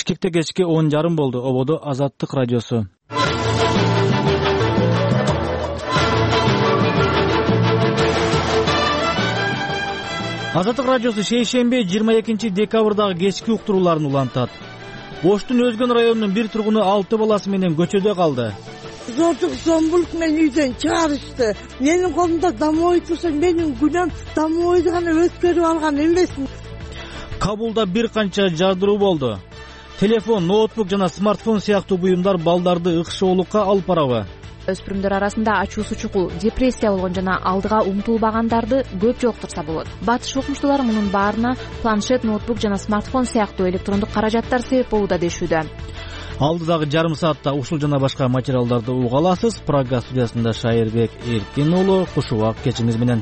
Бишкекте кечки 10:30 болду. Ободо Азаттык радиосу. Азаттык радиосу шейшембе 22 декабрдагы кечки уктурууларын улантат. Оштун Өзгөн районунун бир тургуну 6 баласы менен көчөдө калды. Зордук Зомбулк мени үйдөн чыгарышты. Менин колумда домой турса, менин күнөм домойду гана өткөрүп алган эмесмин. Кабулда бир канча жардыруу болду. Телефон, ноутбук жана смартфон сыяктуу буюмдар балдарды ыкшоолукка алып барабы? Өспүрүмдөр арасында ачуусу чукул, депрессия болгон жана алдыга умтулбагандарды көп жолуктурса болот. Батыш окумуштуулар мунун баарына планшет, ноутбук жана смартфон сыяктуу электрондук каражаттар себеп болууда дешүүдө. Алдыдагы жарым саатта ушул жана башка материалдарды уга аласыз. Прага студиясында Шайырбек Эркин уулу куш убак кечиңиз менен.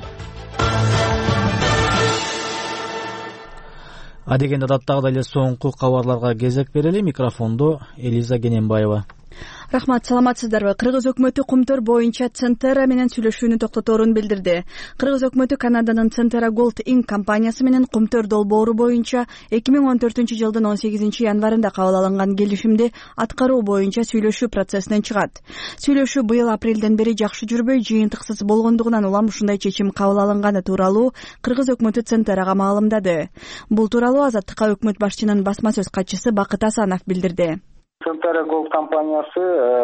Адегенде адаттагыдай эле соңку кабарларга кезек берели. Микрофондо Элиза Гененбаева. Рахмат, саламатсыздарбы? Кыргыз өкмөтү Кумтөр боюнча Центера менен сүйлөшүүнү токтоторун билдирди. Кыргыз өкмөтү Канаданын Центера Gold Inc. компаниясы менен Кумтөр долбоору боюнча 2014-жылдын 18-январында кабыл алынган келишимди аткаруу боюнча сүйлөшүү процессинен чыгат. Сүйлөшүү быйыл апрелден бери жакшы жүрбөй, жыйынтыксыз болгондугунан улам ушундай чечим кабыл алынганы тууралуу Кыргыз өкмөтү Центерага маалымдады. Бул тууралуу Азаттыкка өкмөт башчынын басма сөз катчысы Бакыт Асанов билдирди. Центера Gold компаниясы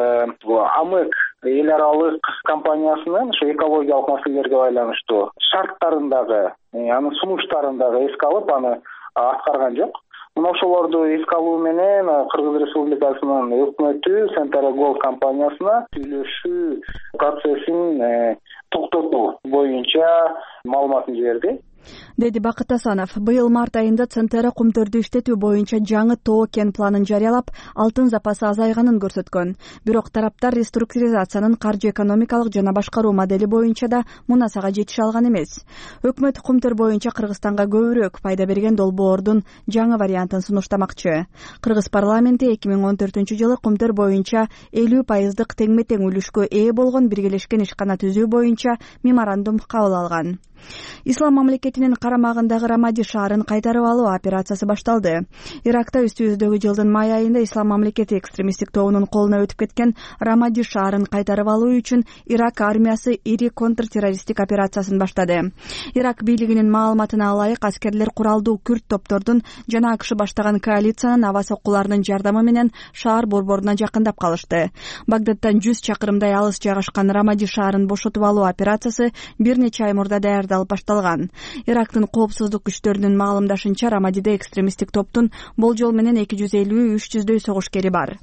АМЭК эл аралык компаниясынын ошо экологиялык маселелерге байланыштуу шарттарындагы, анын сунуштарындагы эске алып, аны аткарган жок. Мына ошолорду эске алуу менен Кыргыз Республикасынын өкмөтү Центера Gold компаниясына сүйлөшүү процессин токтотуу боюнча маалыматын жиберди, деди Бакыт Асанов. Быйыл март айында Центера Кумтөрдү иштетүү боюнча жаңы тоо кен планын жарыялап, алтын запасы азайганын көрсөткөн. Бирок тараптар реструктуризациянын каржы экономикалык жана башкаруу модели боюнча да мунасага жетише алган эмес. Өкмөт Кумтөр боюнча Кыргызстанга көбүрөөк пайда берген долбоордун жаңы вариантын сунуштамакчы. Кыргыз парламенти 2014-жылы Кумтөр боюнча 50% теңме-тең үлүшкө ээ болгон биргелешкен ишкана түзүү боюнча меморандум кабыл алган. Ислам мамлекетинин карамагындагы Рамади шаарын кайтарып алуу операциясы башталды. Иракта үстүбүздөгү жылдын май айында Ислам мамлекети экстремисттик тобунун колуна өтүп кеткен Рамади шаарын кайтарып алуу үчүн Ирак армиясы ири контртеррористтик операциясын баштады. Ирак бийлигинин маалыматына ылайык, аскерлер куралдуу күрд топтордун жана АКШ баштаган коалициянын аба соккуларынын жардамы менен шаар борборуна жакындап калышты. Багдадтан 100 чакырымдай алыс жайгашкан Рамади шаарын бошотуп алуу операциясы бир нече ай мурда алып башталган. Ирактын коопсуздук күчтөрүнүн маалымдашынча, Рамадиде экстремисттик топтун болжол менен 250-300дөй согушкери бар.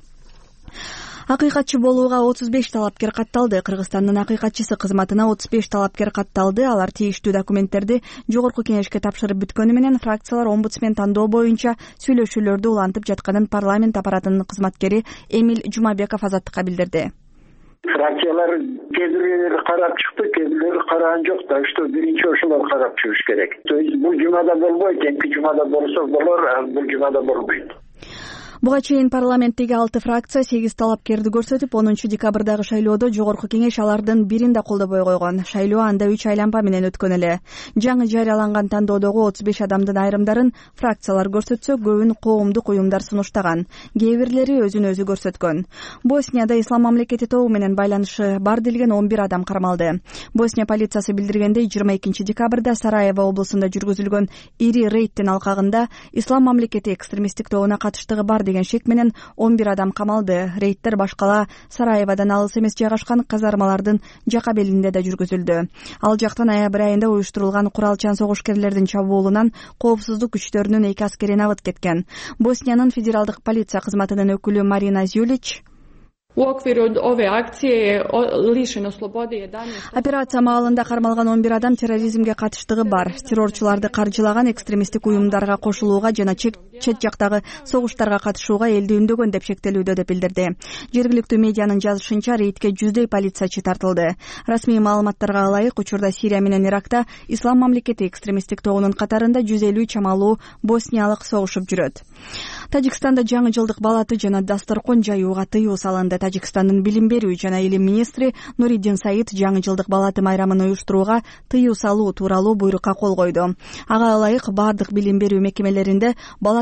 Акыйкатчы болууга 35 талапкер катталды. Кыргызстандын акыйкатчысы кызматына 35 талапкер катталды. Алар тийиштүү документтерди жогорку кеңешке тапшырып бүткөнү менен фракциялар омбудсмен тандоо боюнча сүйлөшүүлөрдү улантып жатканын парламент аппаратынын кызматкери Эмиль Жумабеков Азаттыкка билдирди. Фракциялар кээ бирлери карап чыкты, кээ бирлери караган жок да, что биринчи ошолор карап чыгыш керек. То есть бул жумада болбойт, эмки жумада болсо болор, а бул жумада болбойт. Буга чейин парламенттеги 6 фракция 8 талапкерди көрсөтүп, 10 декабрдагы шайлоодо жогорку кеңеш алардын бирин да колдобой койгон. Шайлоо анда 3 айланма менен өткөн эле. Жаңы жарыяланган тандоодогу 35 адамдын айрымдарын фракциялар көрсөтсө, көбүн коомдук уюмдар сунуштаган. Кээ бирлери өзүн өзү көрсөткөн. Боснияда Ислам мамлекети тобу менен байланышы бар делген 11 адам кармалды. Босния полициясы билдиргендей, 22 декабрда Сараево облусунда жүргүзүлгөн ири рейдтин алкагында Ислам мамлекети экстремисттик тобуна катыштыгы бар деген шек менен 11 адам камалды. Рейдтер башкала Сараеводан алыс эмес жайгашкан казармалардын жака белинде да жүргүзүлдү. Ал жакта ноябрь айында уюштурулган куралчан согушкерлердин чабуулунан коопсуздук күчтөрүнүн 2 аскери набыт кеткен. Босниянын федералдык полиция кызматынын өкүлү Марина Зюлич U okviru ove akcije je lišeno slobode 11. Операция маалында кармалган 11 адам терроризмге катыштыгы бар. Террорчуларды каржылаган экстремисттик уюмдарга кошулууга жана чет жактагы согуштарга катышууга элди үндөгөн деп шектелүүдө деп билдирди. Жергиликтүү медианын жазышынча, рейдке 100дөй полициячы тартылды. Расмий маалыматтарга ылайык, учурда Сирия менен Иракта Ислам мамлекети экстремисттик тобунун катарында 150 чамалуу босниялык согушуп жүрөт. Тажикстанда жаңы жылдык балаты жана дасторкон жаюуга тыюу салынды. Тажикстандын билим берүү жана илим министри Нуриддин Саид жаңы жылдык балаты майрамын уюштурууга тыюу салуу тууралуу буйрукка кол койду. Ага ылайык бардык билим берүү мекемелеринде балат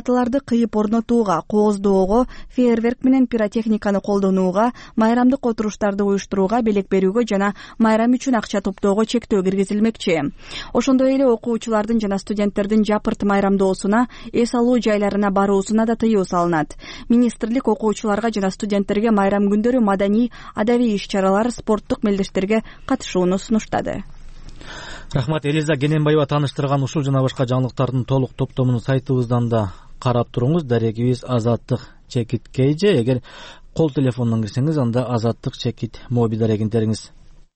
платаларды кыйып орнотууга, кооздоого, фейерверк менен пиротехниканы колдонууга, майрамдык отуруштарды уюштурууга, белек берүүгө жана майрам үчүн акча топтоого чектөө киргизилмекчи. Ошондой эле окуучулардын жана студенттердин жапырт майрамдоосуна, эс алуу жайларына баруусуна да тыюу салынат. Министрлик окуучуларга жана студенттерге майрам күндөрү маданий, адабий иш-чаралар, спорттук мелдештерге катышууну сунуштады. Рахмат. Элиза Кененбаева тааныштырган ушул жана башка жаңылыктардын толук топтомун сайтыбыздан да карап туруңуз. Дарегибиз Азаттык Чекит KG. Эгер кол телефондон кирсеңиз, анда Азаттык Чекит моби дарегин териңиз.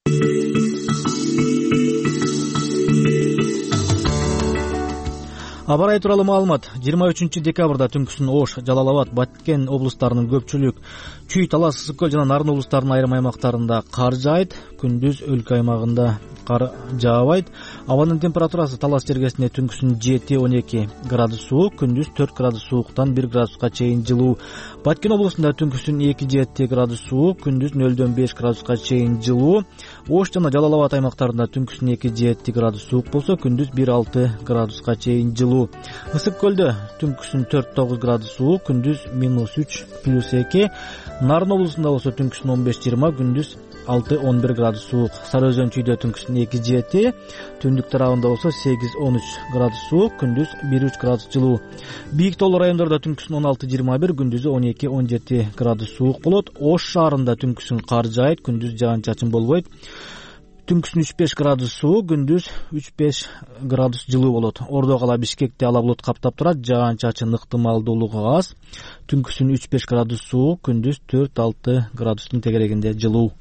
Аба ырайы тууралуу маалымат. 23 декабрда түнкүсүн Ош, Жалал-Абад, Баткен облустарынын көпчүлүк, Чүй, Талас, Ысык көл жана Нарын облустарынын айрым аймактарында кар жаайт. Күндүз өлкө аймагында кар жаабайт. Абанын температурасы Талас жергесинде түнкүсүн 7-12 градус суук, күндүз 4 градус сууктан 1 градуска чейин жылуу. Баткен облусунда түнкүсүн 2-7 градус суук, күндүз 0-5 градуска чейин жылуу. Ош жана Жалал-Абад аймактарында түнкүсүн 2-7 градус суук болсо, күндүз 1-6 градуска чейин жылуу. Ысык көлдө түнкүсүн 4-9 градус суук, күндүз -3-2. Нарын облусунда болсо түнкүсүн 15-20, күндүз 6-11 градус суук. Сары Өзөн Чүйдө түнкүсүн 2-7, түндүк тарабында болсо 8-13 градус суук, күндүз 1-3 градус жылуу. Бийик тоолуу райондордо түнкүсүн 16-21, күндүзү 12-17 градус суук болот. Ош шаарында түнкүсүн кар жаайт, күндүз жаан-чачын болбойт. Түнкүсүн 3-5 градус суук, күндүз 3-5 градус жылуу болот. Ордо кала Бишкекте ала булут каптап турат, жаан-чачын ыктымалдуулугу аз. Түнкүсүн 3-5 градус суук, күндүз 4-6 градустун тегерегинде жылуу.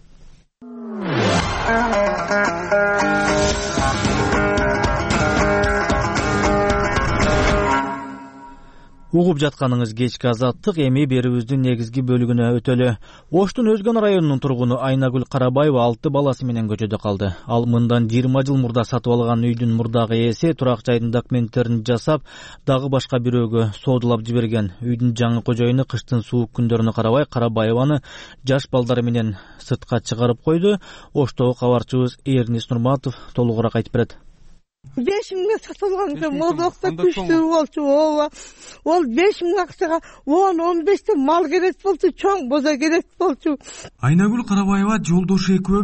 Угуп жатканыңыз кечки Азаттык. Эми берүүбүздүн негизги бөлүгүнө өтөлү. Оштун Өзгөн районунун тургуну Айнагүл Карабаева 6 баласы менен көчөдө калды. Ал мындан 20 жыл мурда сатып алган үйдүн мурдагы ээси турак жайдын документтерин жасап, дагы башка бирөөгө соодулап жиберген. Үйдүн жаңы кожоюну кыштын суук күндөрүнө карабай Карабаеваны жаш балдары менен сыртка чыгарып койду. Оштогу кабарчыбыз Эрнис Нурматов толугураак айтып берет. 5 миңге сатылган экен, модокта күчтүү болчу. Ол 5 миң акчага 10-15 мал керек болчу, чоң боза керек болчу. Айнагүл Карабаева жолдошу экөө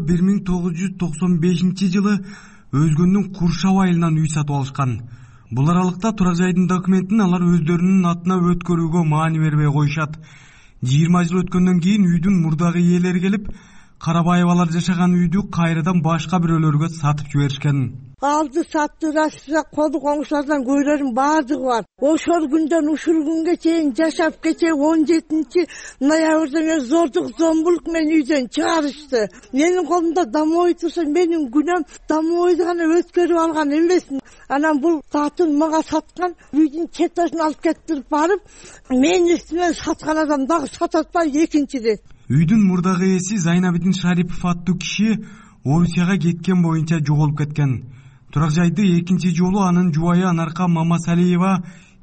1995 жылы Өзгөндүн Куршап айылынан үй сатып алышкан. Бул аралыкта турак жайдын документин алар өздөрүнүн атына өткөрүүгө маани бербей коюшат. 20 жыл өткөндөн кийин үйдүн мурдагы ээлери келип, Карабаевалар жашаган үйдү кайрадан башка бирөөлөргө сатып жиберишкен. Алды сатты, Россия коду коңшулардан көйлөрүн баардыгы бар. Ошол күндөн ушул күнгө чейин жашап кече 17 ноябрда мен зордук зомбулук менен үйдөн чыгарышты. Менин колумда домой турса, менин күнөм домойду гана өткөрүп алган эмесмин. Анан бул татын мага саткан, үйдүн четашын алып кетирип барып, мен үстүмөн саткан адам дагы сататпай экинчиде. Үйдүн мурдагы ээси Зайнабидин Шарипов аттуу киши Орусияга кеткен боюнча жоголуп кеткен. Турак жайды экинчи жолу анын жубайы Анарка Мамасалиева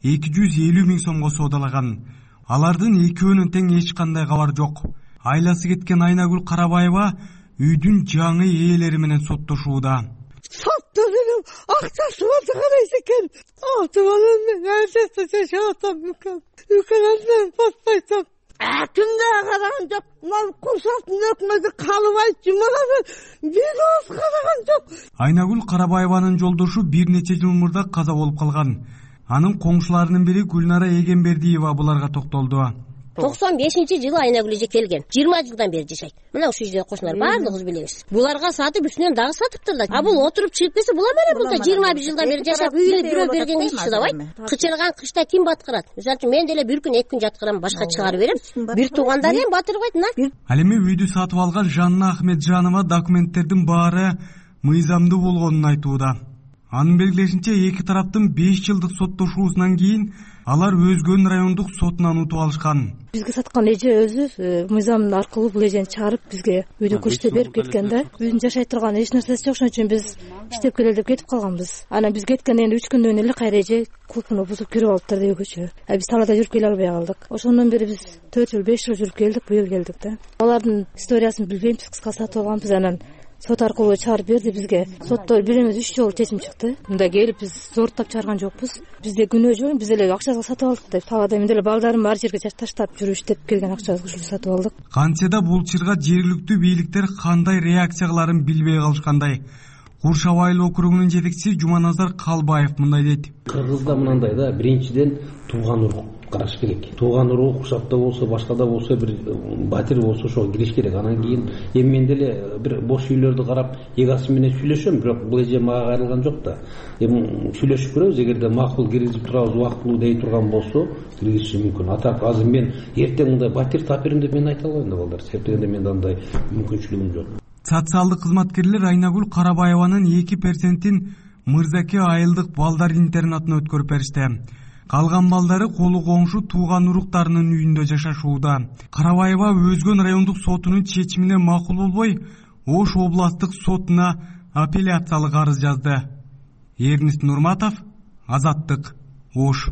250 миң сомго соодалаган. Алардын экөөнүн тең эч кандай кабар жок. Айласы кеткен Айнагүл Карабаева үйдүн жаңы ээлери менен соттошууда. Соттошуп акчасы болду карайт экен. Атыбалым мен ажеста жашап мүмкүн. Үкөлөндөн потпойтом. Күндө караган жок. Мына курсаттын өкмөтү калыбай жумалап бир оз караган жок. Айнагүл Карабаеванын жолдошу бир нече жыл мурда каза болуп калган. Анын коңшуларынын бири Гүлнара Эгембердиева буларга токтолду. 95-жылы Айнагүл эже келген. 20 жылдан бери жашайт. Мына ушул жерде кошуналар баардыгыбыз билебиз. Буларга сатып үстүнөн дагы сатыптырлар. А бул отуруп чыгып келсе була бере булда 21 жылдан бери жашап бирөө бергенге эч чыдабайт. Кычырган кышта ким баткырат? Мисалы үчүн мен деле бир күн 2 күн жаткырам, башка чыгарып берем. Бир туугандар эми батырбайт мына. Ал эми үйдү сатып алган Жанна Ахметжанова документтердин баары мыйзамдуу болгонун айтууда. Анын белгилешинче эки тараптын 5 жылдык соттошуусунан кийин алар Өзгөн райондук сотунан утуп алышкан. Бизге саткан эже өзү мыйзам аркылуу бул эжени чыгарып бизге үйдү көрсөтүп берип кеткен да. Үйдүн жашай турган эч нерсеси жок, ошон үчүн биз иштеп келели деп кетип калганбыз. Анан биз кеткенден 3 күндөн эле кайра эже клубуну бузуп кирип алыптыр үйгөчө. Биз талаада жүрүп келе албай калдык. Ошондон бери биз 4 жыл 5 жыл жүрүп келдик, быйыл келдик да. Алардын историясын билбейбиз, кыска сатып алганбыз. Анан сот аркылуу чыгарып берди бизге. Соттор бир эмес 3 жолу чечим чыкты. Мында келип биз зордоп чыгарган жокпуз. Бизде күнөө жок, биз эле акчага сатып алдык деп. Табада мен деле балдарым бар жерге таштап жүрүш деп келген акчабызга ушул сатып алдык. Кантсе да бул чырга жергиликтүү бийликтер кандай реакция кыларын билбей калышкандай. Куршав айыл округунун жетекчиси Жуманазар Калбаев мындай дейт. Кыргызда мынандай да, биринчиден тууган урук караш керек. Тууган урук кушакта болсо, башкада болсо, бир батир болсо ошого кириш керек. Анан кийин мен деле бир бош үйлөрдү карап, эгасы менен сүйлөшөм, бирок бул эже мага кайрылган жок да. Сүйлөшүп көрөбүз, эгерде макул киргизип турабыз, убактылуу дей турган болсо, киргизиши мүмкүн. Атак азыр мен эртең мындай батир тап берем деп мен айта албайм да балдар. Себеби менде андай мүмкүнчүлүгүм жок. Социалдык кызматкерлер Айнагүл Карабаеванын 2%-ин Мырзаке айылдык балдар интернатына өткөрүп беришти. Калган балдары колу коңшу тууган уруктарынын үйүндө жашашууда. Карабаева Өзгөн райондук сотунун чечимине макул болбой, Ош областтык сотуна апелляциялык арыз жазды. Эрнист Нурматов, Азаттык, Ош.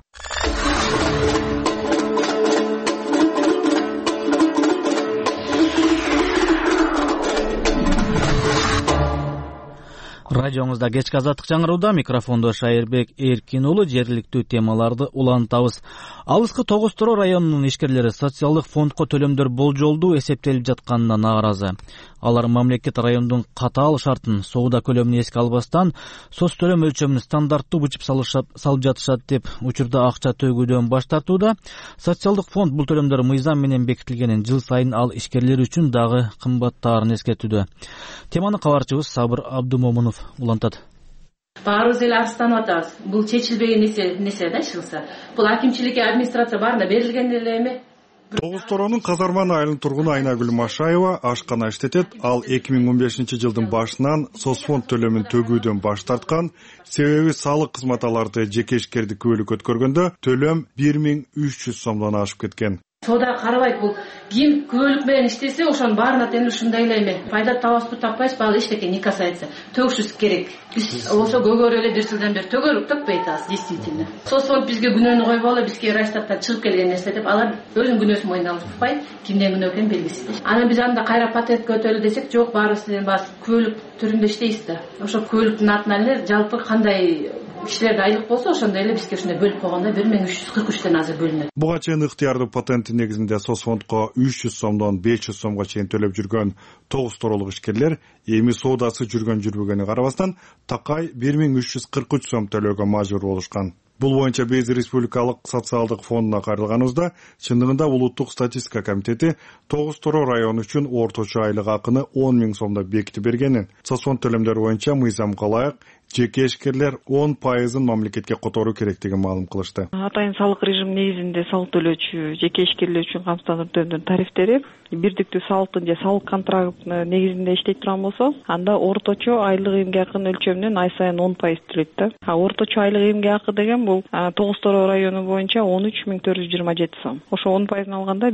Радионузда кечки азаттык жаңырууда, микрофондо Шайырбек Эркин уулу. Жергиликтүү темаларды улантабыз. Алыскы Тогуз Тороо районунун ишкерлери социалдык фондко төлөмдөр болжолдуу эсептелип жатканына нааразы. Алар мамлекет райондун катаал шартын, соода көлөмүн эске албастан, соц төлөм өлчөмүн стандарттуу бичип салып жатышат деп учурда акча төгүүдөн баш тартууда. Социалдык фонд бул төлөмдөр мыйзам менен бекитилгенин, жыл сайын ал ишкерлер үчүн дагы кымбаттаарын эскертүүдө. Теманы кабарчыбыз Сабыр Абдумомунов улантат. Баарыбыз эле арызданып атабыз. Бул чечилбеген нерсе да чыкса. Бул акимчиликке, администрация баарына берилген эле эме. Тогуз Тороонун Казарман айылынын тургуну Айнагүл Машаева ашкана иштетет. Ал 2015-жылдын башынан соцфонд төлөмүн төгүүдөн баш тарткан. Себеби салык кызматаларды жеке ишкерди күбөлүк өткөргөндө төлөм 1300 сомдон ашып кеткен. Сода карабайт, бул ким күбөлүк менен иштесе, ошонун баарына тең ушундай эле эме. Пайда табасызбы, таппайсызбы, ал эчтеке не касается. Төгүшүбүз керек. Биз болсо көгөрүп эле бир жылдан бери төгөрүп таппайт азыр, действительно. Соцфонд бизге күнөөнү койбогула, бизге Райштаттан чыгып келген нерсе деп, алар өзүнүн күнөөсүн мойнуна алып турбай, кимден күнөө экени белгисиз. Анан биз анда кайра патентке өтөлү десек, жок, баарыбыздын баасы күбөлүк түрүндө иштейбиз да. Ошо күбөлүктүн атынан эле жалпы кандай кишилерде айлык болсо, ошондой эле бизге ушундай бөлүп койгондо 1343тен азыр бөлүнөт. Буга чейин ыктыярдуу патенти негизинде соцфондко 300 сомдон 500 сомго чейин төлөп жүргөн Тогуз Тороолук ишкерлер эми соодасы жүргөн-жүрбөгөнү карабастан такай 1343 сом төлөөгө мажбур болушкан. Бул боюнча биз Республикалык социалдык фондуна кайрылганыбызда, чындыгында Улуттук статистика комитети Тогуз Тороо району үчүн орточо айлык акыны 10 000 сомдо бекитип бергенин, соцфонд төлөмдөрү боюнча мыйзамга ылайык жеке ишкерлер 10% мамлекетке которуу керектигин маалым кылышты. Атайын салык режим негизинде салык төлөөчү жеке ишкерлер үчүн камсыздандыруу тарифтери бирдиктүү салыктын же салык контрактынын негизинде иштей турган болсо, анда орточо айлык эмгек акынын өлчөмүнөн ай сайын 10% төлөйт да. Орточо айлык эмгек акы деген бул Тогуз Тороо району боюнча 13427 сом. Ошо 10% алганда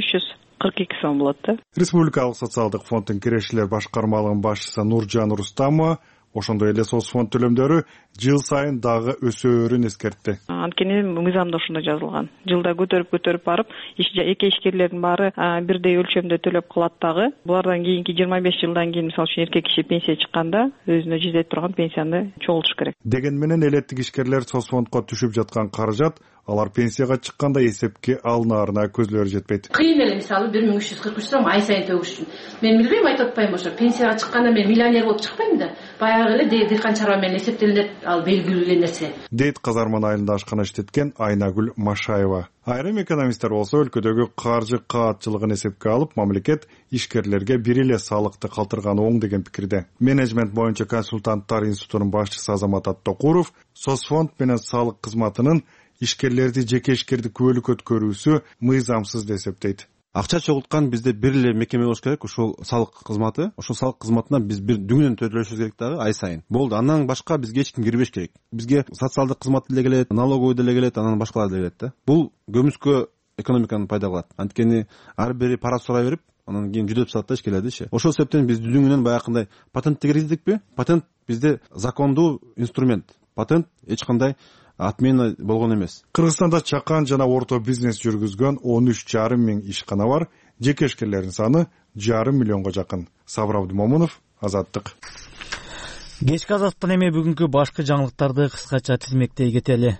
1342 сом болот да. Республикалык социалдык фонддун кирешилер башкармалыгынын башчысы Нуржан Рустамова ошондой эле соцфонд төлөмдөрү жыл сайын дагы өсөөрүн эскертти. Анткени мыйзамда ошондой жазылган. Жылда көтөрүп барып, эки ишкерлердин баары бирдей өлчөмдө төлөп калат дагы. Булардан кийинки 25 жылдан кийин, мисалы үчүн эркек киши пенсия чыкканда өзүнө жетет турган пенсияны чогултуш керек. Деген менен элеттик ишкерлер соцфондко түшүп жаткан каражат алар пенсияга чыкканда эсепке алынаарына көзлөрү жетпейт. Кыйын эле, мисалы 1343 сом ай сайын төгүш үчүн. Мен билбейм, айтып атпайм, ошо пенсияга чыкканда мен миллионер болуп чыкпайм да. Баягы эле дыйкан чарба менен эсептелинет, ал белгилүү нерсе. Дейт Казарман айылында ашкана иштеткен Айнагүл Машаева. Айрым экономисттер болсо өлкөдөгү каржы каатчылыгын эсепке алып, мамлекет ишкерлерге бир эле салыкты калтырганы оң деген пикирде. Менеджмент боюнча консультанттар институтунун башчысы Азамат Аттокуров соцфонд менен салык кызматынын ишкерлерди жеке ишкерди күбөлүк өткөрүүсү мыйзамсыз деп эсептейт. Акча чогулткан бизде бир эле мекеме болуш керек, ошол салык кызматы. Ошол салык кызматына биз бир дүңнөн төлөшүбүз керек дагы ай сайын. Болду, андан башка бизге эч ким кирбеш керек. Бизге социалдык кызмат деле келет, налоговый деле келет, анан башкалар деле келет да. Бул көмүскө экономиканы пайда кылат. Анткени ар бири пара сурай берип, анан кийин жүдөп салат да ишкерлердичи. Ошол себептен биз дүңнөн баягындай патентти киргиздикпи? Патент бизде закондуу инструмент. Патент эч кандай отмена болгон эмес. Кыргызстанда чакан жана орто бизнес жүргүзгөн 13,5 миң ишкана бар. Жеке ишкерлердин саны 1,5 миллионго жакын. Сабыр Абдумомунов, Азаттык. Кечки Азаттыктан эми бүгүнкү башкы жаңылыктарды кыскача тизмектей кетели.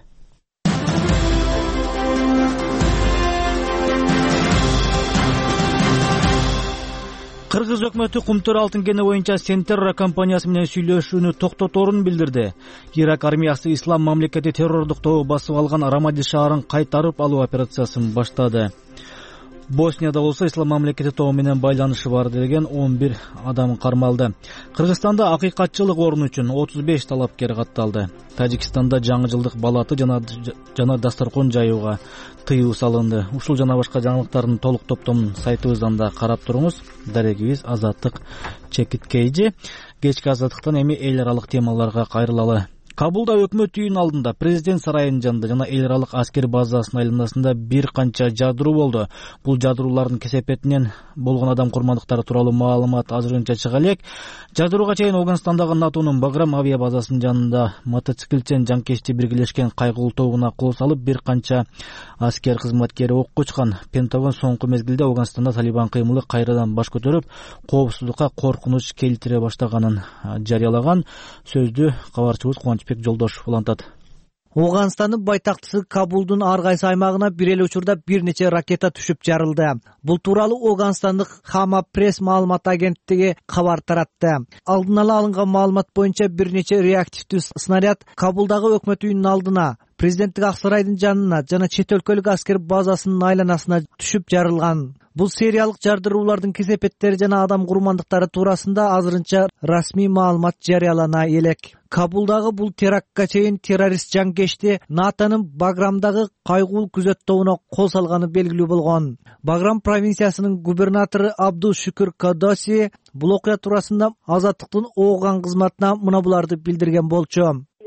Кыргыз өкмөтү Кумтөр алтын кени боюнча Сентерра компаниясы менен сүйлөшүүнү токтоторун билдирди. Ирак армиясы Ислам мамлекети террордук тобу басып алган Рамади шаарын кайтарып алуу операциясын баштады. Боснияда болсо Ислам мамлекети тобу менен байланышы бар деген 11 адам кармалды. Кыргызстанда акыйкатчылык орун үчүн 35 талапкер катталды. Тажикстанда жаңы жылдык балаты жана дасторкон жаюуга тыюу салынды. Ушул жана башка жаңылыктардын толук топтомун сайтыбыздан да карап туруңуз. Дарегибиз Азаттык чекиткейжи. Кечки Азаттыктан эми эл аралык темаларга кайрылалы. Кабулда өкмөт үйүнүн алдында, президент сарайынын жанында жана эл аралык аскер базасынын айланасында бир канча жадыруу болду. Бул жадыруулардын кесепетинен болгон адам курмандыктары тууралуу маалымат азырынча чыга элек. Жадырууга чейин Афганистандагы НАТОнун Баграм авиа базасынын жанында мотоциклчен жанкечти биргелешкен кайгылуу тобуна кол салып, бир канча аскер кызматкери окко учкан. Пентагон соңку мезгилде Афганистанда Талибан кыймылы кайрадан баш көтөрүп, коопсуздукка коркунуч келтире баштаганын жарыялаган. Сөздү кабарчыбыз Кубанычбек Жолдошов улантат. Афганистандын байтактысы Кабулдун ар кайсы аймагына бир эле учурда бир нече ракета түшүп жарылды. Бул тууралуу Афганистандык Хама пресс маалымат агенттиги кабар таратты. Алдын ала алынган маалымат боюнча бир нече реактивдүү снаряд Кабулдагы өкмөт үйүнүн алдына, президенттик ак сарайдын жанына жана чет өлкөлүк аскер базасынын айланасына түшүп жарылган. Бул сериялык жардыруулардын кесепеттери жана адам курмандыктары туурасында азырынча расмий маалымат жарыялана элек. Кабулдагы бул терактка чейин террорист жанкечти НАТОнун Баграмдагы кайгылуу күзөт тобуна кол салганы белгилүү болгон. Баграм провинциясынын губернатору Абдул Шукур Кадоси бул окуя туурасында Азаттыктын ооган кызматына мына буларды билдирген болчу.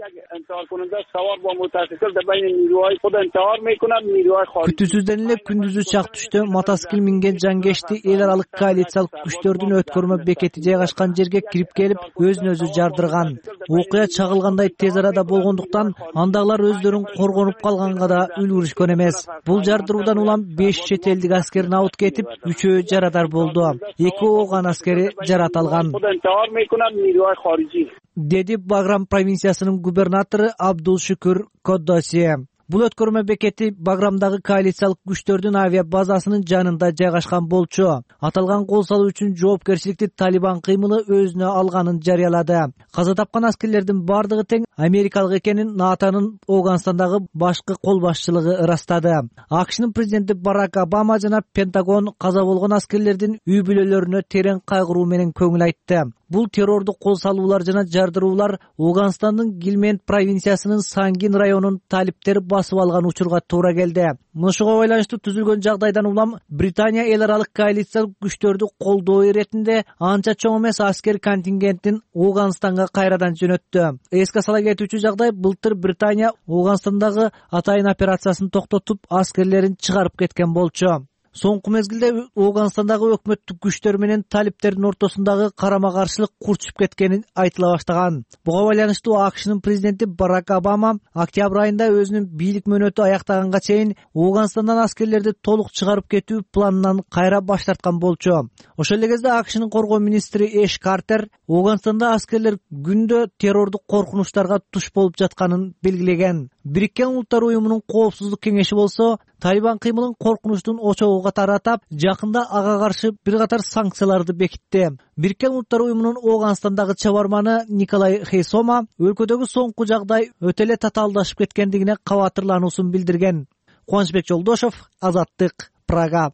Күтүүсүздөн эле күндүзү чак түштө мотоцикл минген жанкечти эл аралык коалициялык күчтөрдүн өткөрмө бекети жайгашкан жерге кирип келип, өзүн өзү жардырган. Окуя чагылгандай тез арада болгондуктан андагылар өздөрүн коргонуп калганга да үлгүрүшкөн эмес. Бул жардыруудан улам 5 чет элдик аскер набыт кетип, 3-өө жарадар болду. 2 ооган аскери жарат алган, деди Баграм провинциясынын губернатору Абдул Шукур Кадоси. Бул өткөрмө бекети Баграмдагы коалициялык күчтөрдүн авиа базасынын жанында жайгашкан болчу. Аталган кол салуу үчүн жоопкерчиликти Талибан кыймылы өзүнө алганын жарыялады. Каза тапкан аскерлердин бардыгы тең америкалык экенин НАТОнун Афганистандагы башкы кол башчылыгы ырастады. АКШнын президенти Барак Обама жана Пентагон каза болгон аскерлердин үй бүлөлөрүнө терең кайгыруу менен көңүл айтты. Бул террордук кол салуулар жана жардыруулар Афганистандын Гилмент провинциясынын Сангин районунун талиптери басып алган учурга туура келди. Мынушуга байланыштуу түзүлгөн жагдайдан улам Британия эл аралык коалициялык күчтөрдү колдоо иретинде анча чоң эмес аскер контингентин Афганистанга кайрадан жөнөттү. Эске сала кетүүчү жагдай, былтыр Британия Афганистандагы атайын операциясын токтотуп, аскерлерин чыгарып кеткен болчу. Соңку мезгилде Афганистандагы өкмөттүк күчтөр менен талиптердин ортосундагы карама-каршылык курчуп кеткени айтыла баштаган. Буга байланыштуу АКШнын президенти Барак Обама октябрь айында өзүнүн бийлик мөөнөтү аяктаганга чейин Афганистандан аскерлерди толук чыгарып кетүү планынан кайра баш тарткан болчу. Ошол эле кезде АКШнын коргоо министри Эш Картер Афганистанда аскерлер күндө террордук коркунучтарга туш болуп жатканын белгилеген. Бириккен Улуттар уюмунун коопсуздук кеңеши болсо Талибан кыймылын коркунучтун очогуга таратып, жакында ага каршы бир катар санкцияларды бекитти. Бириккен Улуттар уюмунун Афганистандагы чабарманы Николай Хейсома өлкөдөгү соңку жагдай өтө эле татаалдашып кеткендигине кабатырлануусун билдирген. Кубанычбек Жолдошов, Азаттык, Прага.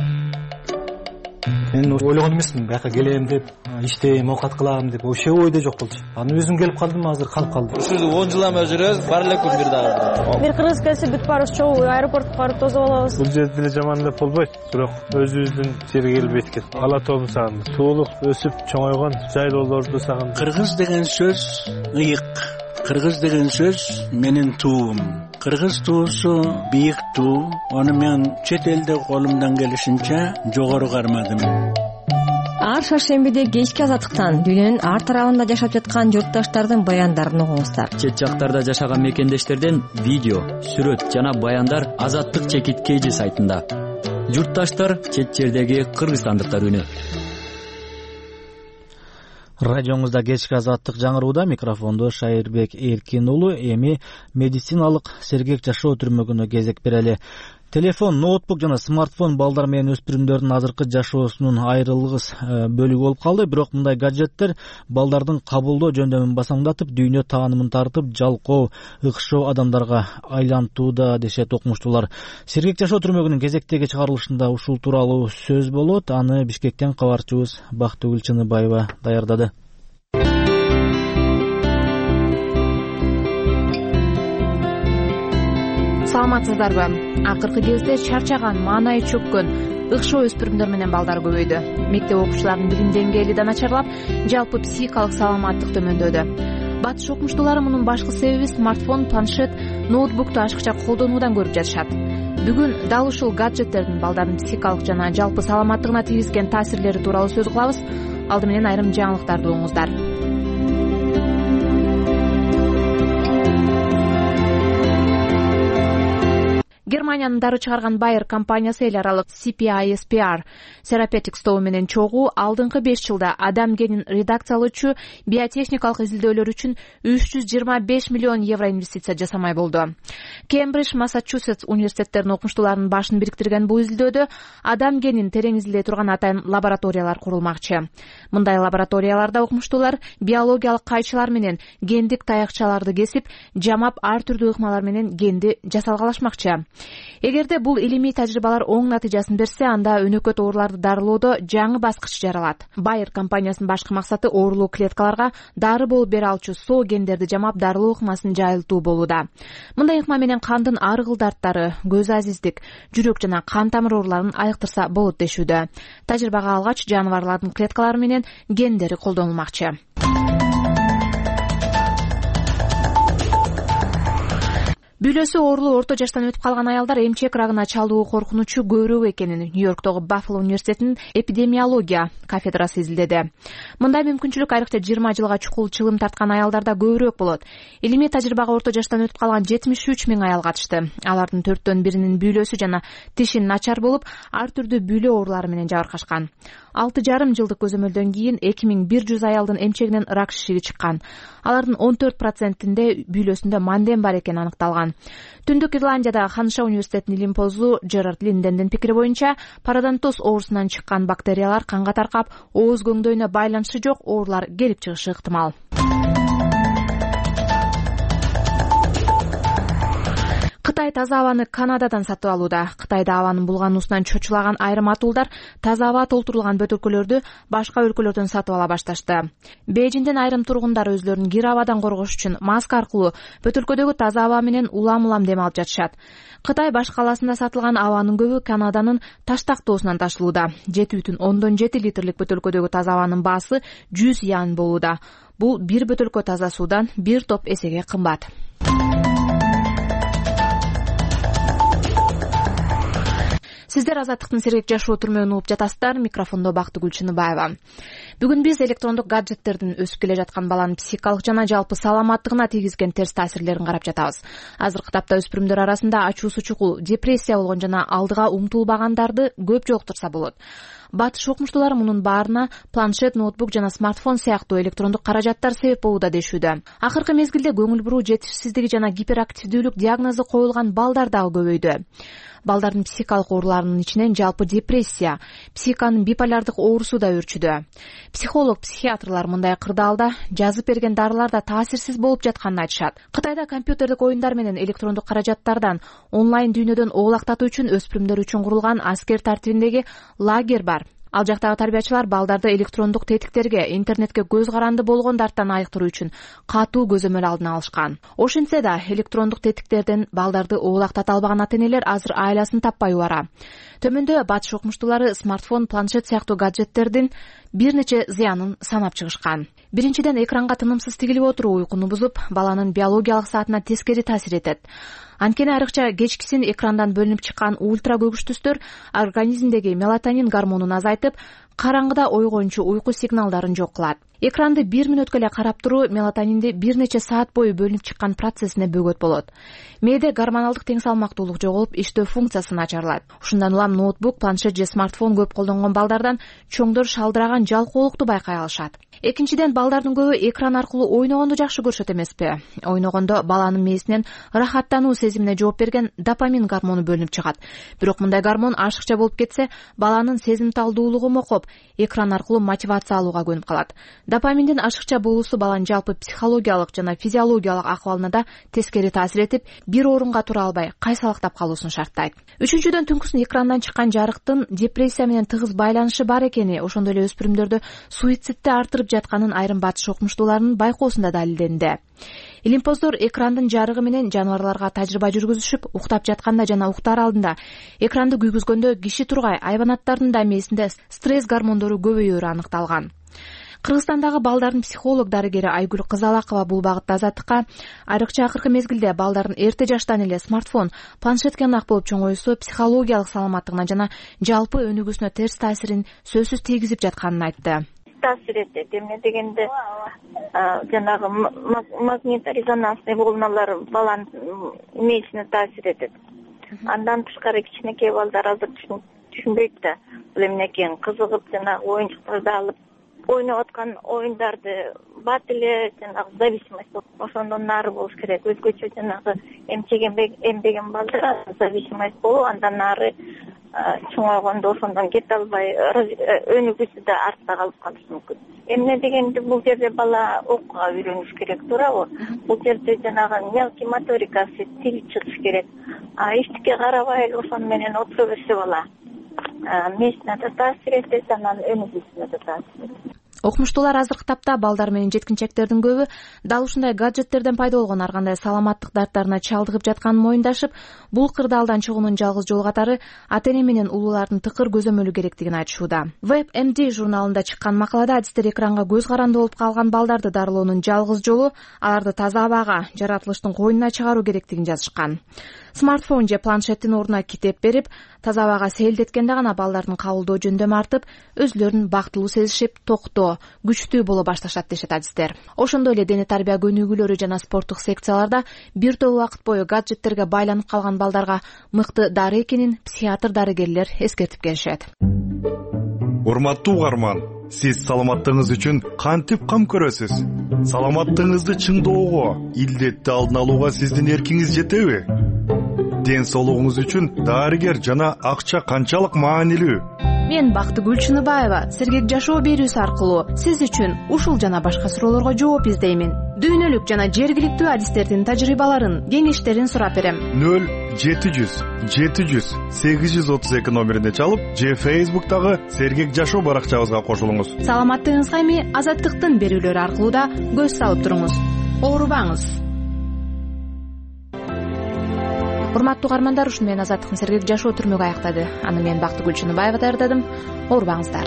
Мен ойлогон эмесмин, бияка келем деп, иштейм, оокат кылам деп, вообще ойдо жок болчу. Аны өзүм келип калдым, азыр калып калдым. Ушул 10 жыл эме жүрөбүз, бар эле күн бир дагы. Бир кыргыз келсе бүт баарыбыз чогуу аэропортко барып тосуп алабыз. Бул жерде деле жаман деп болбойт, бирок өзүбүздүн жерге келип эткет. Ала тообун сагындым. Туулук өсүп чоңойгон жайлоолорду сагындым. Кыргыз деген сөз ыйык. Кыргыз деген сөз менин туум. Кыргыз туусу бийик туу. Аны мен чет элде колумдан келишинче жогору кармадым. Ар шаршембиде кечки Азаттыктан дүйнөнүн ар тарабында жашап жаткан журтташтардын баяндарын угуңуздар. Чет жактарда жашаган мекендештерден видео, сүрөт жана баяндар Азаттык чекиткейжи сайтында. Журтташтар чет жердеги кыргызстандыктар үнү. Радионузда кечки азаттык жаңырууда, микрофондо Шайырбек Эркин уулу. Эми медициналык сергек жашоо түрмөгүнө кезек берели. Телефон, ноутбук жана смартфон балдар менен өспүрүмдөрдүн азыркы жашоосунун айрылгыс бөлүгү болуп калды. Бирок мындай гаджеттер балдардын кабылдоо жөндөмүн басаңдатып, дүйнө таанымын тартып, жалкоо, ыкшоо адамдарга айлантууда дешет окумуштуулар. Сергек жашоо түрмөгүнүн кезектеги чыгарылышында ушул тууралуу сөз болот. Аны Бишкектен кабарчыбыз Бактыгүл Чыныбаева даярдады. Саламатсыздарбы? Акыркы кезде чарчаган, маанайы чөккөн, ыкшоо өспүрүмдөр менен балдар көбөйдү. Мектеп окуучуларынын билим деңгээли да начарлап, жалпы психикалык саламаттык төмөндөдү. Батыш окумуштуулары мунун башкы себеби смартфон, планшет, ноутбукту ашыкча колдонуудан көрүп жатышат. Бүгүн дал ушул гаджеттердин балдардын психикалык жана жалпы саламаттыгына тийгизген таасирлери тууралуу сөз кылабыз. Алды менен айрым жаңылыктарды угуңуздар. Германиянын дары чыгарган Bayer компаниясы эл аралык CPISPR Therapeutics тобу менен чогуу алдыңкы 5 жылда адам генин редакциялоочу биотехникалык изилдөөлөр үчүн 325 миллион евро инвестиция жасамай болду. Кембридж, Массачусетс университеттеринин окумуштууларынын башын бириктирген бул изилдөөдө адам генин терең изилдей турган атайын лабораториялар курулмакчы. Мындай лабораторияларда окумуштуулар биологиялык кайчылар менен гендик таякчаларды кесип, жамап ар түрдүү ыкмалар менен генди жасалгалашмакчы. Эгерде бул илимий тажрыйбалар оң натыйжасын берсе, анда өнөкөт ооруларды дарылоодо жаңы баскыч жаралат. Bayer компаниясынын башкы максаты оорулуу клеткаларга дары болуп бере алчу соо гендерди жамап дарылоо ыкмасын жайылтуу болууда. Мындай ыкма менен кандын ары кылдартары, көз азиздик, жүрөк жана кан тамыр ооруларын айыктырса болот дешүүдө. Тажрыйбага алгач жаныбарлардын клеткалары менен гендери колдонулмакчы. Бүлөсү оорулуу орто жаштан өтүп калган аялдар эмчек рагына чалдуу коркунучу көбүрөөк экенин Нью-Йорктогу Баффало университетинин эпидемиология кафедрасы изилдеди. Мындай мүмкүнчүлүк айрыкча 20 жылга чукул чылым тарткан аялдарда көбүрөөк болот. Илимий тажрыйбага орто жаштан өтүп калган 73 миң аял катышты. Алардын 4/1 бүлөсү жана тиши начар болуп, ар түрдүү бүлө оорулары менен жабыркашкан. 6,5 жылдык көзөмөлдөн кийин 2100 аялдын эмчегинен рак шишиги чыккан. Алардын 14%-inde бүлөсүндө манден бар экени аныкталган. Түндүк Ирландияда Ханыша университетинин илим позу Джерард Линдендин пикири боюнча, пародонтоз оорусунан чыккан бактериялар канга таркап, ооз көңдөйүнө байланышы жок оорулар келип чыгышы ыктымал. Кытай таза абаны Канададан сатып алууда. Кытайда абанын булгануусунан чочулаган айрым атуулдар таза аба толтурулган бөтөлкөлөрдү башка өлкөлөрдөн сатып ала башташты. Бейжиңден айрым тургундар өзлөрүн кир абадан коргош үчүн маска аркылуу бөтөлкөдөгү таза аба менен улам дем алып жатышат. Кытай баш каласында сатылган абанын көбү Канаданын Таштактоосунан ташылууда. 7,7 литрлик бөтөлкөдөгү таза абанын баасы 100 ян болууда. Бул бир бөтөлкө таза суудан бир топ эсеге кымбат. Сиздер Азаттыктын сергек жашоо түрмөгүн угуп жатасыздар. Микрофондо Бактыгүл Чыныбаева. Бүгүн биз электрондук гаджеттердин өсүп келе жаткан баланын психикалык жана жалпы саламаттыгына тийгизген терс таасирлерин карап жатабыз. Азыркы тапта өспүрүмдөр арасында ачуусу чукул, депрессия болгон жана алдыга умтулбагандарды көп жолуктурса болот. Батыш окумуштуулары мунун баарына планшет, ноутбук жана смартфон сыяктуу электрондук каражаттар себеп болууда дешүүдө. Акыркы мезгилде көңүл буруу жетишсиздиги жана гиперактивдүүлүк диагнозу коюлган балдар дагы көбөйдү. Балдардын психикалык ооруларынын ичинен жалпы депрессия, психиканын биполярдык оорусу да өрчүдө. Психолог, психиатрлар мындай кырдаалда жазып берген дарылар да таасирсиз болуп жатканын айтышат. Кытайда компьютердик оюндар менен электрондук каражаттардан онлайн дүйнөдөн оолактатуу үчүн өспүрүмдөр үчүн курулган аскер тартибиндеги лагерь бар. Ал жактагы тарбиячылар балдарды электрондук тетиктерге, интернетке көз каранды болгондардан айыктыруу үчүн катуу көзөмөл алдын алышкан. Ошентсе да электрондук тетиктерден балдарды оолактата албаган ата-энелер азыр айласын таппай убара. Төмөндө батыш окумуштуулары смартфон, планшет сыяктуу гаджеттердин бир нече зыянын санап чыгышкан. Биринчиден, экранга тынымсыз тигилип отуруу уйкуну бузуп, баланын биологиялык саатына тескери таасир этет. Анткени айрыкча кечкисин экрандан бөлүнүп чыккан ультра көгүч түстөр организмдеги мелатонин гормонун азайтып, караңгыда ойгоончу уйку сигналдарын жок кылат. Экранды 1 мүнөткө эле карап туруу мелатонинди бир нече саат бою бөлүнүп чыккан процессине бөгөт болот. Мээде гормоналдык тең салмактуулук жоголуп, иштөө функциясы начарлайт. Ушундан улам ноутбук, планшет же смартфон көп колдонгон балдардан чоңдор шалдыраган жалкоолукту байкай алышат. Экинчиден, балдардын көбү экран аркылуу ойногонду жакшы көрүшөт эмеспи? Ойногондо баланын мээсинен рахаттануу сезимине жооп берген допамин гормону бөлүнүп чыгат. Бирок мындай гормон ашыкча болуп кетсе, баланын сезимталдуулугу мокоп, экран аркылуу мотивация алууга көнүп калат. Допаминдин ашыкча болуусу баланын жалпы психологиялык жана физиологиялык акыбалына да тескери таасир этип, бир орунга тура албай, кайсалактап калуусун шарттайт. Үчүнчүдөн, түнкүсүн экрандан чыккан жарыктын депрессия менен тыгыз байланышы бар экени, ошондой эле өспүрүмдөрдө суицидди артырып жатканын айрым батыш окумуштууларынын байкоосунда далилденди. Илимпоздор экрандын жарыгы менен жаныбарларга тажрыйба жүргүзүшүп, уктап жатканда жана уктар алдында экранды күйгүзгөндө киши тургай айбанаттардын да мээсинде стресс гормондору көбөйөөрү аныкталган. Кыргызстандагы балдардын психолог дарыгери Айгүл Кызалакова бул багытта Азаттыкка айрыкча акыркы мезгилде балдардын эрте жаштан эле смартфон, планшетке ынак болуп чоңоюусу психологиялык саламаттыгына жана жалпы өнүгүүсүнө терс таасирин сөзсүз тийгизип жатканын айтты. Таасир этет. Эмне дегенде жанагы магнитно-резонансный волналар баланын мээсине таасир этет. Андан тышкары кичинекей балдар азыр түшүнбөйт да бул эмне экенин, кызыгып жанагы оюнчуктарды алып ойноп аткан оюндарды бат эле жанагы зависимость болуп, ошондон нары болуш керек. Өзгөчө жанагы эмбеген балдар зависимость болуп, андан нары чоңойгондо ошондон кете албай, өнүгүүсү да артта калып калышы мүмкүн. Эмне дегенде бул жерде бала окууга үйрөнүш керек, туурабы? Бул жерде жанагы мелкий моторикасы, тил чыгыш керек. Эчтеке карабай эле ошону менен отура берсе бала мээсине да таасир этет, анан өнүгүүсүнө да таасир этет. Окумуштуулар азыркы тапта балдар менен жеткинчектердин көбү дал ушундай гаджеттерден пайда болгон ар кандай саламаттык дарттарына чалдыгып жатканын моюндашып, бул кырдаалдан чыгуунун жалгыз жолу катары ата-эне менен улуулардын тыкыр көзөмөлү керектигин айтышууда. WebMD журналында чыккан макалада адистер экранга көз каранды болуп калган балдарды дарылоонун жалгыз жолу аларды таза абага, жаратылыштын койнуна чыгаруу керектигин жазышкан. Смартфон же планшеттин ордуна китеп берип, таза абага сейилдеткенде гана балдардын кабылдоо жөндөмү артып, өзүлөрүн бактылуу сезишип, токтоо, күчтүү боло башташат дешет адистер. Ошондой эле дене тарбия көнүгүүлөрү жана спорттук секцияларда бир топ убакыт бою гаджеттерге байланып калган балдарга мыкты дары экенин психиатр дарыгерлер эскертип келишет. Урматтуу угарман, сиз саламаттыгыңыз үчүн кантип кам көрөсүз? Саламаттыгыңызды чыңдоого, илдетти алдын алууга сиздин эркиңиз жетеби? Ден соолугуңуз үчүн дарыгер жана акча канчалык маанилүү? Мен Бактыгүл Чыныбаева сергек жашоо берүүсү аркылуу сиз үчүн ушул жана башка суроолорго жооп издеймин. Дүйнөлүк жана жергиликтүү адистердин тажрыйбаларын, кеңештерин сурап берем. 0-700-832 номерине чалып, же Facebook'тагы сергек жашоо баракчабызга кошулуңуз. Саламаттыгыңызга эми Азаттыктын берүүлөрү аркылуу да көз салып туруңуз. Оорубаңыз. Урматтуу угармандар, ушуну менен Азаттыктын сергек жашоо түрмөгү аяктады. Аны мен Бактыгүл Чыныбаева даярдадым. Оорубаңыздар.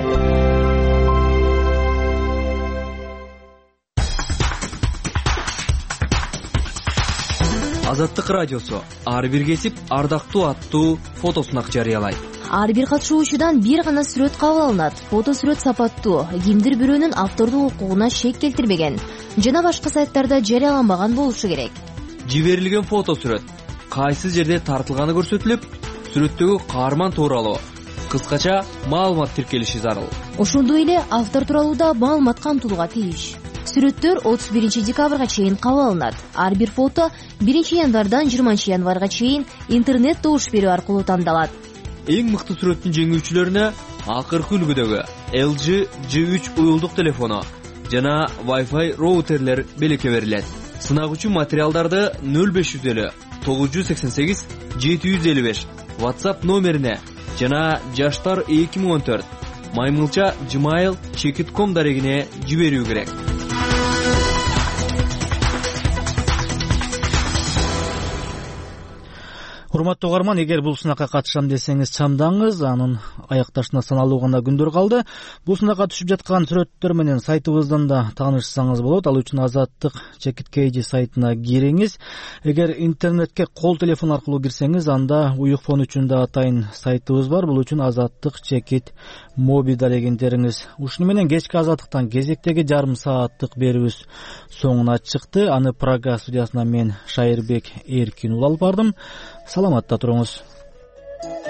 Азаттык радиосу ар бир кесип ардактуу аттуу фотосунак жарыялайт. Ар бир катышуучудан бир гана сүрөт кабыл алынат. Фото сүрөт сапаттуу, кимдир бирөөнүн автордук укугуна шек келтирбеген жана башка сайттарда жарыяланбаган болушу керек. Жиберилген фото сүрөт кайсы жерде тартылганы көрсөтүлүп, сүрөттөгү каарман тууралуу кыскача маалымат тиркелиши зарыл. Ошондой эле автор тууралуу да маалымат камтылууга тийиш. Сүрөттөр 31 декабрга чейин кабыл алынат. Ар бир фото 1 январдан 20 январга чейин интернет добуш берүү аркылуу тандалат. Эң мыкты сүрөттүн жеңүүчүлөрүнө акыркы үлгүдөгү LG G3 уюлдук телефону жана Wi-Fi роутерлер белекке берилет. Сынак үчүн материалдарды 0550 988 755 WhatsApp номерине жана жаштар 2014 maymilcha@gmail.com дарегине жиберүү керек. урматтуу угарман, эгер бул сынакка катышам десеңиз чамдаңыз, анын аякташына саналуу гана күндөр калды. Бул сынакка түшүп жаткан сүрөттөр менен сайтыбыздан да таанышсаңыз болот. Ал үчүн Азаттык Чекит сайтына кириңиз. Эгер интернетке кол телефон аркылуу кирсеңиз, анда уюкфон үчүн да атайын сайтыбыз бар. Бул үчүн Азаттык Чекит моби далегиңдериңиз. Ушуну менен кечки Азаттыктан кезектеги жарым сааттык берүүбүз соңуна чыкты. Аны Прага студиясынан мен Шайырбек Эркин алып бардым. Саламатта туруңуз.